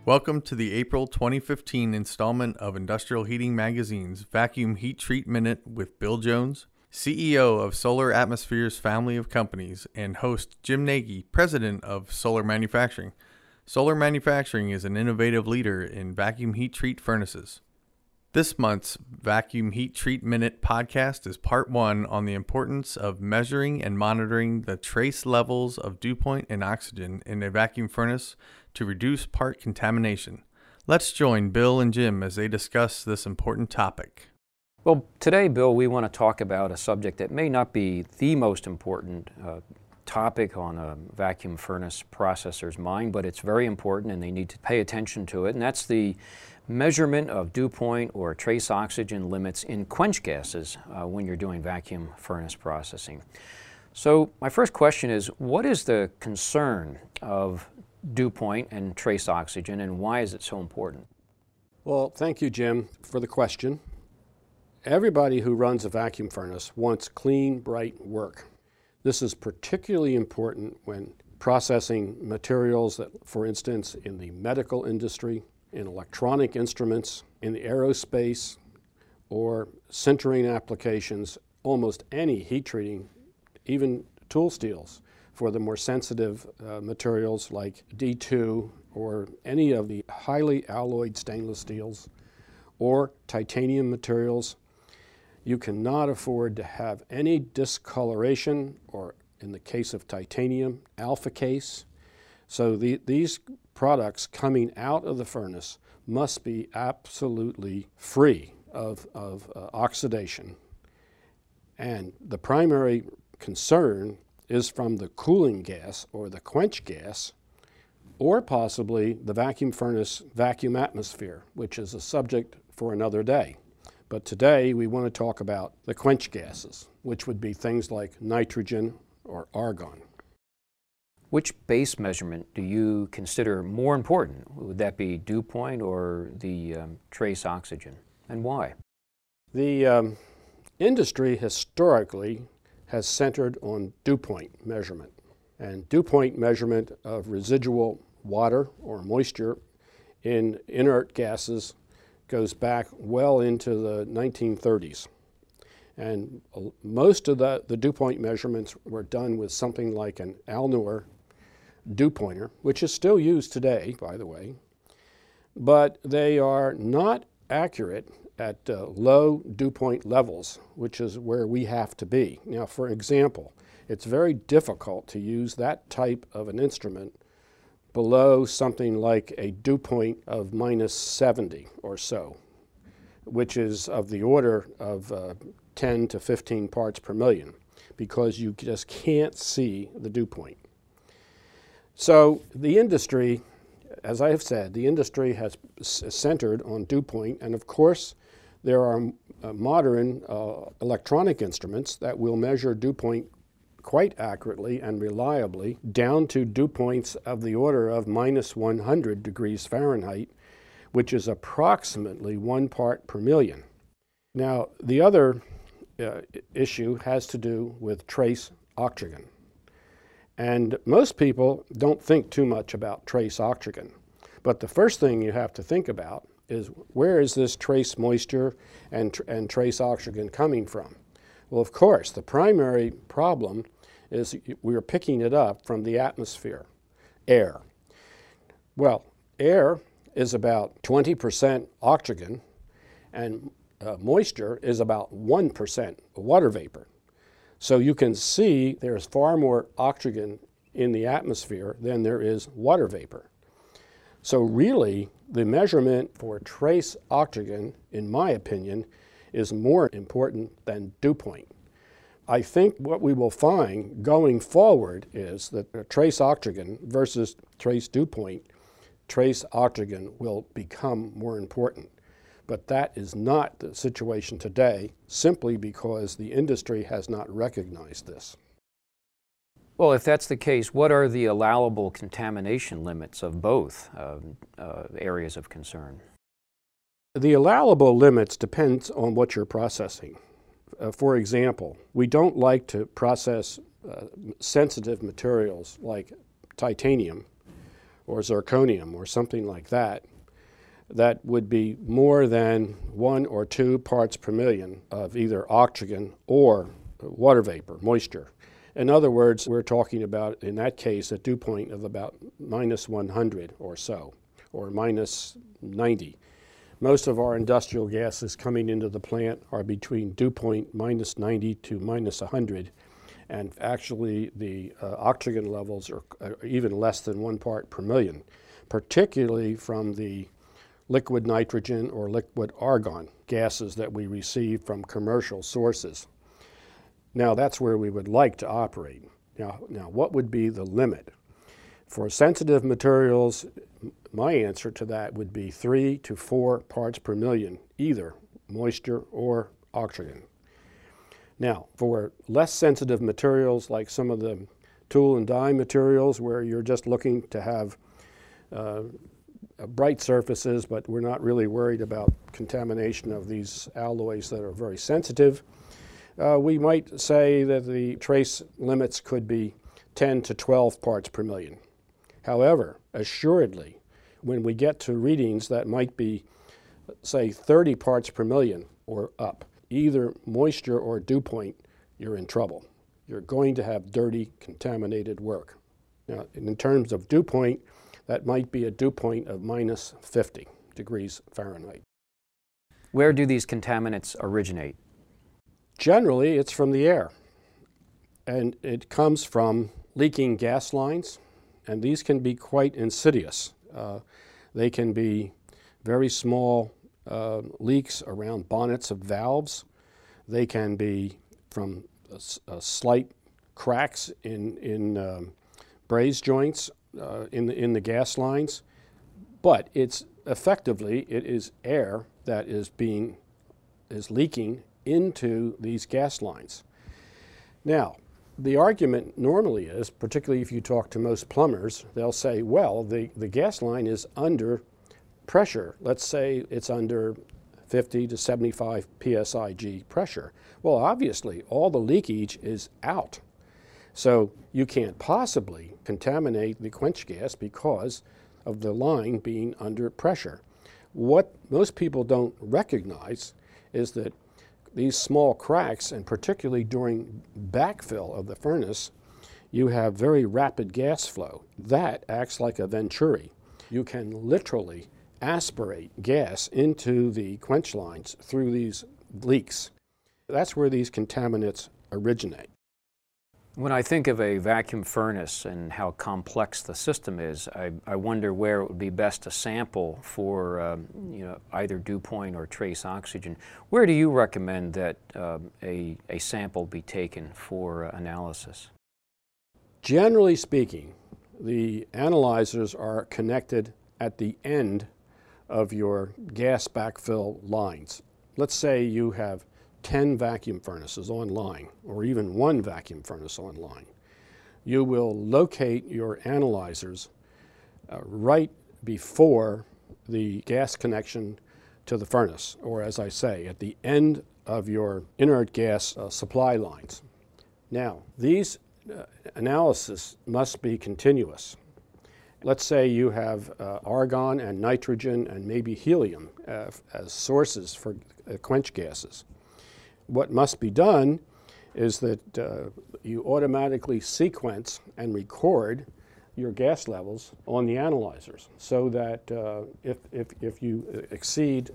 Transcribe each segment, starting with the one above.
Welcome to the April 2015 installment of Industrial Heating Magazine's Vacuum Heat Treat Minute with Bill Jones, CEO of Solar Atmosphere's family of companies, and host Jim Nagy, president of Solar Manufacturing. Solar Manufacturing is an innovative leader in vacuum heat treat furnaces. This month's Vacuum Heat Treat Minute podcast is part one on the importance of measuring and monitoring the trace levels of dew point and oxygen in a vacuum furnace to reduce part contamination. Let's join Bill and Jim as they discuss this important topic. Well, today, Bill, we want to talk about a subject that may not be the most important topic on a vacuum furnace processor's mind, but it's very important and they need to pay attention to it, and that's the measurement of dew point or trace oxygen limits in quench gases when you're doing vacuum furnace processing. So my first question is, what is the concern of dew point and trace oxygen, and why is it so important? Well, thank you, Jim, for the question. Everybody who runs a vacuum furnace wants clean, bright work. This is particularly important when processing materials that, for instance, in the medical industry, in electronic instruments, in the aerospace, or sintering applications, almost any heat treating, even tool steels, for the more sensitive materials like D2 or any of the highly alloyed stainless steels or titanium materials. You cannot afford to have any discoloration, or in the case of titanium, alpha case. So these products coming out of the furnace must be absolutely free of oxidation. And the primary concern is from the cooling gas or the quench gas, or possibly the vacuum furnace vacuum atmosphere, which is a subject for another day. But today we want to talk about the quench gases, which would be things like nitrogen or argon. Which base measurement do you consider more important? Would that be dew point or the trace oxygen, and why? The industry historically has centered on dew point measurement. And dew point measurement of residual water or moisture in inert gases goes back well into the 1930s. And most of the dew point measurements were done with something like an Alnor dew pointer, which is still used today, by the way. But they are not accurate at low dew point levels, which is where we have to be. Now, for example, it's very difficult to use that type of an instrument below something like a dew point of minus 70 or so, which is of the order of 10 to 15 parts per million, because you just can't see the dew point. So the industry, as I have said, the industry has centered on dew point, and of course there are modern electronic instruments that will measure dew point quite accurately and reliably down to dew points of the order of minus 100 degrees Fahrenheit, which is approximately 1 part per million. Now, the other issue has to do with trace oxygen. And most people don't think too much about trace oxygen. But the first thing you have to think about is, where is this trace moisture and trace oxygen coming from? Well, of course, the primary problem is we're picking it up from the atmosphere, air. Well, air is about 20% oxygen, and moisture is about 1% water vapor. So you can see there's far more oxygen in the atmosphere than there is water vapor. So really, the measurement for trace oxygen, in my opinion, is more important than dew point. I think what we will find going forward is that trace oxygen versus trace dew point, trace oxygen will become more important. But that is not the situation today, simply because the industry has not recognized this. Well, if that's the case, what are the allowable contamination limits of both areas of concern? The allowable limits depend on what you're processing. For example, we don't like to process sensitive materials like titanium or zirconium or something like that, that would be more than 1 or 2 parts per million of either oxygen or water vapor, moisture. In other words, we're talking about, in that case, a dew point of about minus 100 or so, or minus 90. Most of our industrial gases coming into the plant are between dew point minus 90 to minus 100, and actually the oxygen levels are even less than 1 part per million, particularly from the liquid nitrogen or liquid argon gases that we receive from commercial sources. Now that's where we would like to operate. Now what would be the limit? For sensitive materials, my answer to that would be 3 to 4 parts per million, either moisture or oxygen. Now, for less sensitive materials like some of the tool and die materials where you're just looking to have bright surfaces, but we're not really worried about contamination of these alloys that are very sensitive, we might say that the trace limits could be 10 to 12 parts per million. However, assuredly, when we get to readings that might be, say, 30 parts per million or up, either moisture or dew point, you're in trouble. You're going to have dirty, contaminated work. Now, in terms of dew point, that might be a dew point of minus 50 degrees Fahrenheit. Where do these contaminants originate? Generally, it's from the air, and it comes from leaking gas lines, and these can be quite insidious. They can be very small leaks around bonnets of valves. They can be from slight cracks in braze joints in the gas lines, but it's effectively, it is air that is leaking into these gas lines. Now, the argument normally is, particularly if you talk to most plumbers, they'll say, well, the gas line is under pressure. Let's say it's under 50 to 75 psig pressure. Well, obviously, all the leakage is out. So you can't possibly contaminate the quench gas because of the line being under pressure. What most people don't recognize is that these small cracks, and particularly during backfill of the furnace, you have very rapid gas flow. That acts like a venturi. You can literally aspirate gas into the quench lines through these leaks. That's where these contaminants originate. When I think of a vacuum furnace and how complex the system is, I wonder where it would be best to sample for either dew point or trace oxygen. Where do you recommend that a sample be taken for analysis? Generally speaking, the analyzers are connected at the end of your gas backfill lines. Let's say you have 10 vacuum furnaces online, or even 1 vacuum furnace online. You will locate your analyzers right before the gas connection to the furnace, or as I say, at the end of your inert gas supply lines. Now, these analysis must be continuous. Let's say you have argon and nitrogen and maybe helium as sources for quench gases. What must be done is that you automatically sequence and record your gas levels on the analyzers so that if you exceed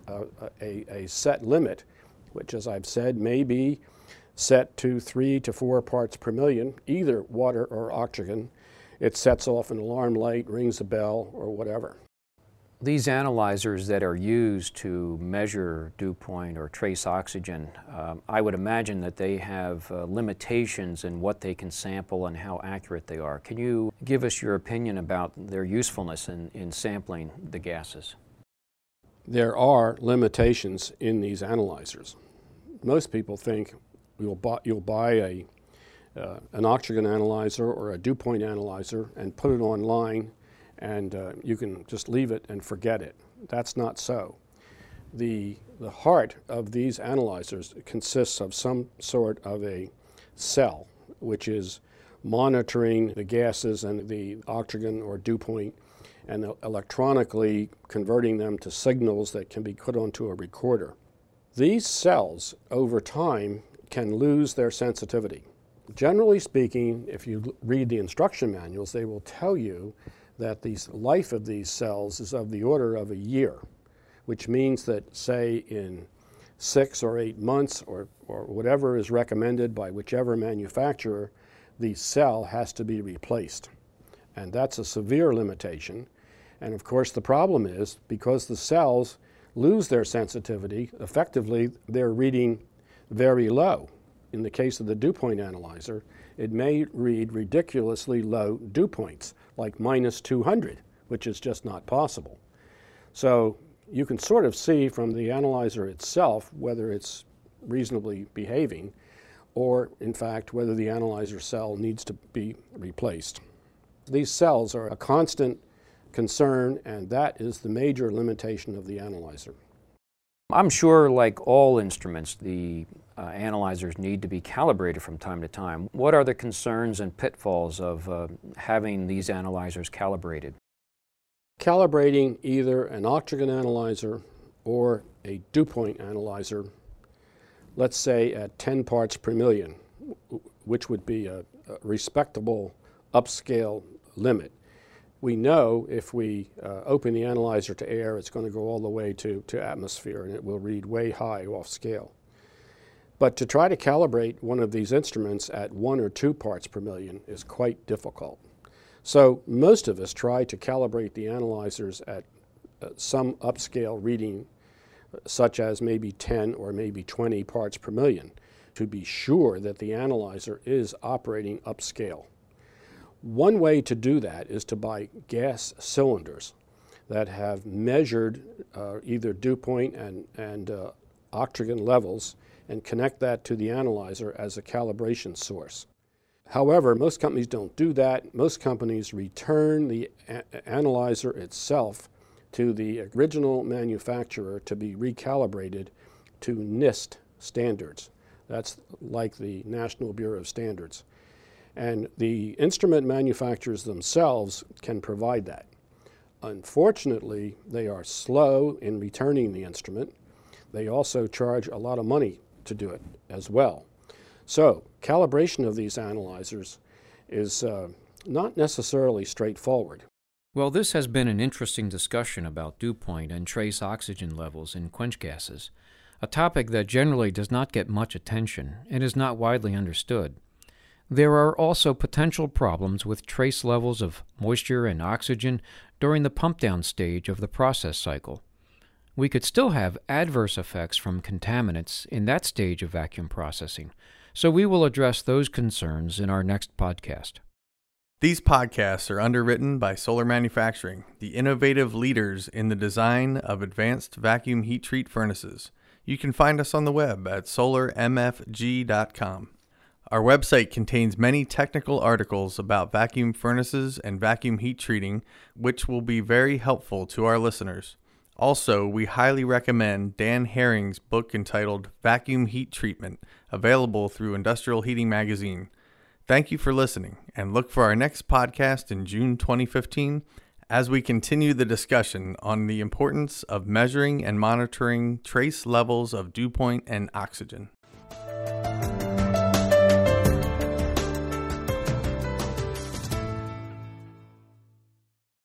a set limit, which as I've said may be set to 3 to 4 parts per million, either water or oxygen, it sets off an alarm light, rings a bell, or whatever. These analyzers that are used to measure dew point or trace oxygen, I would imagine that they have limitations in what they can sample and how accurate they are. Can you give us your opinion about their usefulness in sampling the gases? There are limitations in these analyzers. Most people think you'll buy an oxygen analyzer or a dew point analyzer and put it online, and you can just leave it and forget it. That's not so. The heart of these analyzers consists of some sort of a cell, which is monitoring the gases and the oxygen or dew point and electronically converting them to signals that can be put onto a recorder. These cells, over time, can lose their sensitivity. Generally speaking, if you read the instruction manuals, they will tell you that the life of these cells is of the order of a year, which means that, say, in 6 or 8 months or whatever is recommended by whichever manufacturer, the cell has to be replaced. And that's a severe limitation. And of course, the problem is because the cells lose their sensitivity, effectively they're reading very low. In the case of the dew point analyzer, it may read ridiculously low dew points, like -200, which is just not possible. So you can sort of see from the analyzer itself whether it's reasonably behaving or, in fact, whether the analyzer cell needs to be replaced. These cells are a constant concern, and that is the major limitation of the analyzer. I'm sure, like all instruments, the analyzers need to be calibrated from time to time. What are the concerns and pitfalls of having these analyzers calibrated? Calibrating either an oxygen analyzer or a dew point analyzer, let's say at 10 parts per million, which would be a respectable upscale limit. We know if we open the analyzer to air, it's going to go all the way to atmosphere, and it will read way high off scale. But to try to calibrate one of these instruments at 1 or 2 parts per million is quite difficult. So most of us try to calibrate the analyzers at some upscale reading, such as maybe 10 or maybe 20 parts per million, to be sure that the analyzer is operating upscale. One way to do that is to buy gas cylinders that have measured either dew point and oxygen levels and connect that to the analyzer as a calibration source. However, most companies don't do that. Most companies return the analyzer itself to the original manufacturer to be recalibrated to NIST standards. That's like the National Bureau of Standards. And the instrument manufacturers themselves can provide that. Unfortunately, they are slow in returning the instrument. They also charge a lot of money to do it as well. So calibration of these analyzers is not necessarily straightforward. Well, this has been an interesting discussion about dew point and trace oxygen levels in quench gases, a topic that generally does not get much attention and is not widely understood. There are also potential problems with trace levels of moisture and oxygen during the pump-down stage of the process cycle. We could still have adverse effects from contaminants in that stage of vacuum processing, so we will address those concerns in our next podcast. These podcasts are underwritten by Solar Manufacturing, the innovative leaders in the design of advanced vacuum heat treat furnaces. You can find us on the web at solarmfg.com. Our website contains many technical articles about vacuum furnaces and vacuum heat treating, which will be very helpful to our listeners. Also, we highly recommend Dan Herring's book entitled Vacuum Heat Treatment, available through Industrial Heating Magazine. Thank you for listening, and look for our next podcast in June 2015 as we continue the discussion on the importance of measuring and monitoring trace levels of dew point and oxygen.